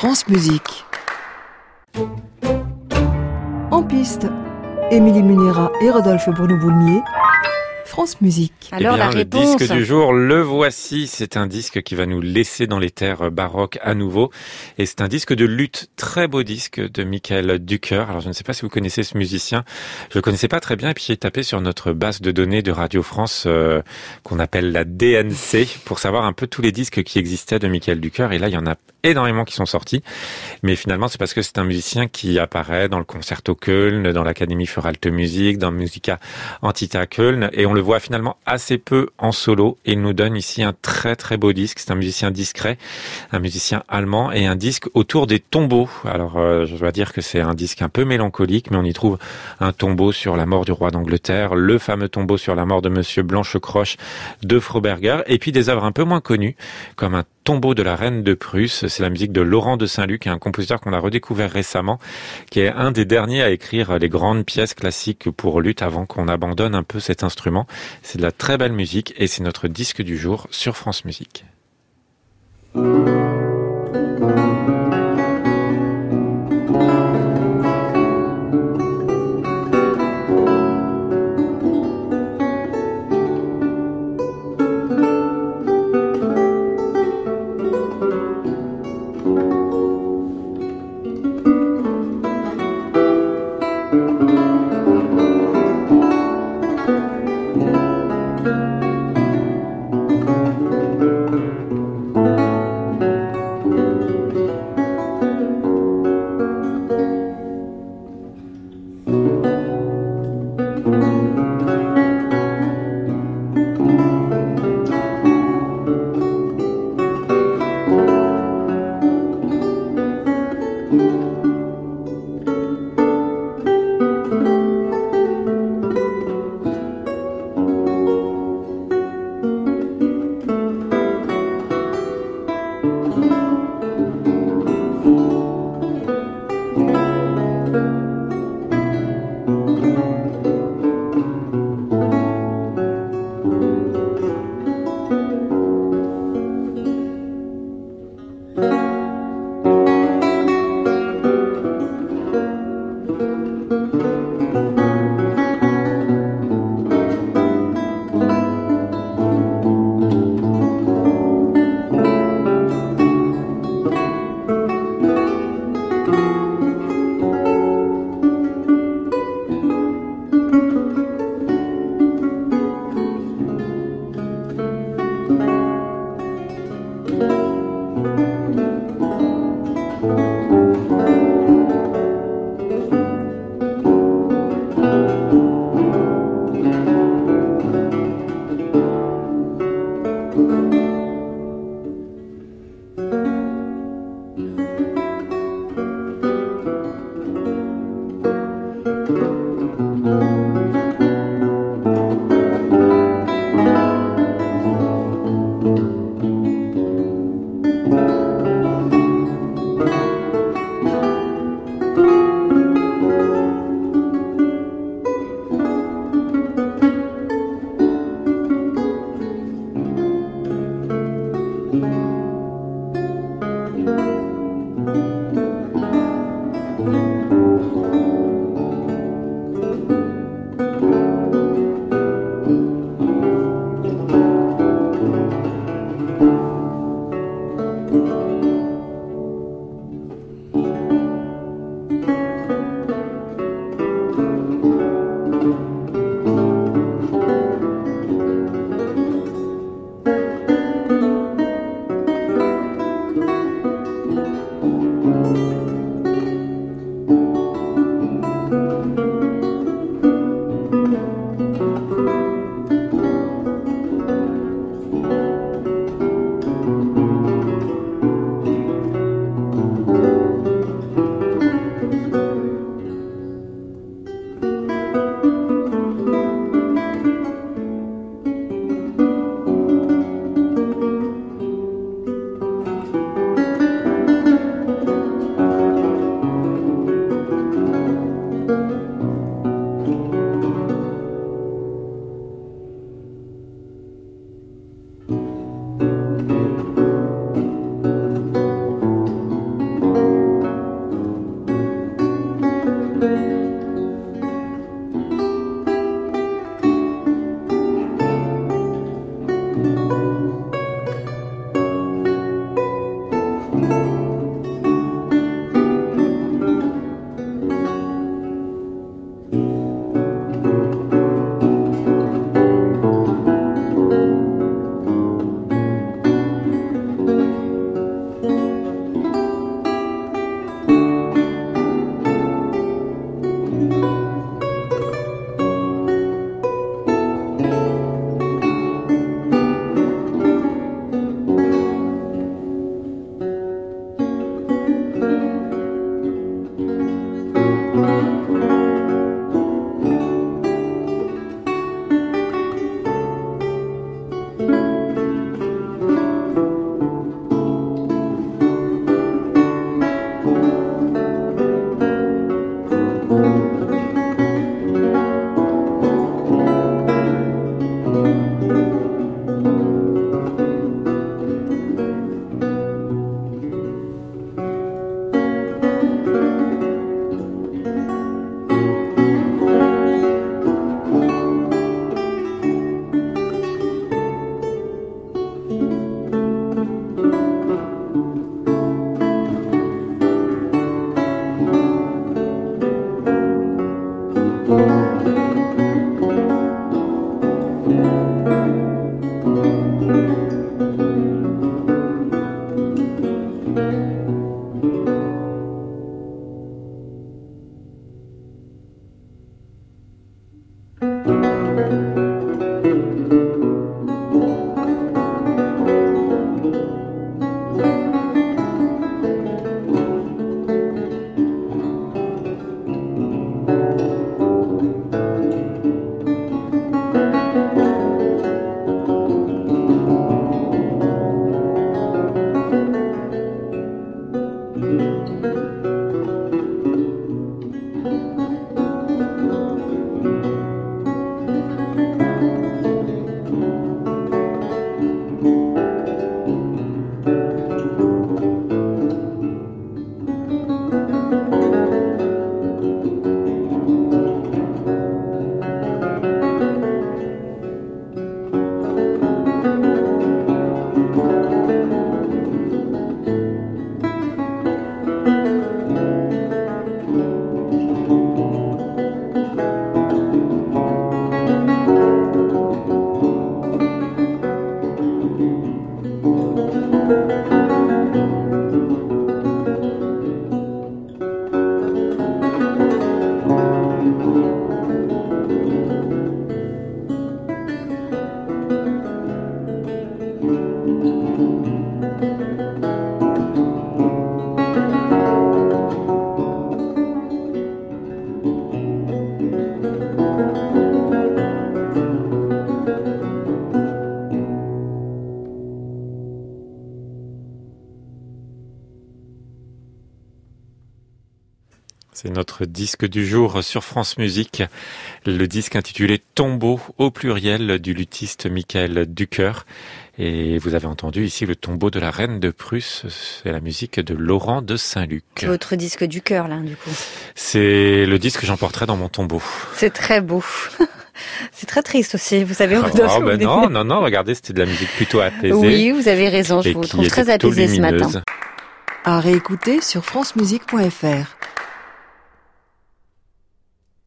France Musique. En piste, Émilie Munera et Rodolphe Bournou-Boulmier. France Musique. Alors, la réponse. Le disque du jour, le voici. C'est un disque qui va nous laisser dans les terres baroques à nouveau. Et c'est un disque de luth, très beau disque de Michael Ducker. Alors, je ne sais pas si vous connaissez ce musicien. Je le connaissais pas très bien. Et puis, j'ai tapé sur notre base de données de Radio France, qu'on appelle la DNC, pour savoir un peu tous les disques qui existaient de Michael Ducker. Et là, il y en a énormément qui sont sortis. Mais finalement, c'est parce que c'est un musicien qui apparaît dans le Concerto Köln, dans l'Académie für Alte Musik, dans Musica Antita Köln. Et on le voit finalement assez peu en solo. Et il nous donne ici un très très beau disque. C'est un musicien discret, un musicien allemand et un disque autour des tombeaux. Alors, je dois dire que c'est un disque un peu mélancolique, mais on y trouve un tombeau sur la mort du roi d'Angleterre, le fameux tombeau sur la mort de Monsieur Blanche-Croche de Froberger, et puis des œuvres un peu moins connues, comme un tombeau de la reine de Prusse. C'est la musique de Laurent de Saint-Luc, un compositeur qu'on a redécouvert récemment, qui est un des derniers à écrire les grandes pièces classiques pour luth avant qu'on abandonne un peu cet instrument. C'est de la très belle musique et c'est notre disque du jour sur France Musique. C'est notre disque du jour sur France Musique, le disque intitulé Tombeau au pluriel du luthiste Michael Ducker. Et vous avez entendu ici le tombeau de la reine de Prusse, c'est la musique de Laurent de Saint-Luc. Votre disque du cœur là du coup. C'est le disque que j'emporterai dans mon tombeau. C'est très beau. C'est très triste aussi, vous savez. Non, regardez, c'était de la musique plutôt apaisée. Oui, vous avez raison, je vous trouve très apaisée ce matin. À réécouter sur francemusique.fr.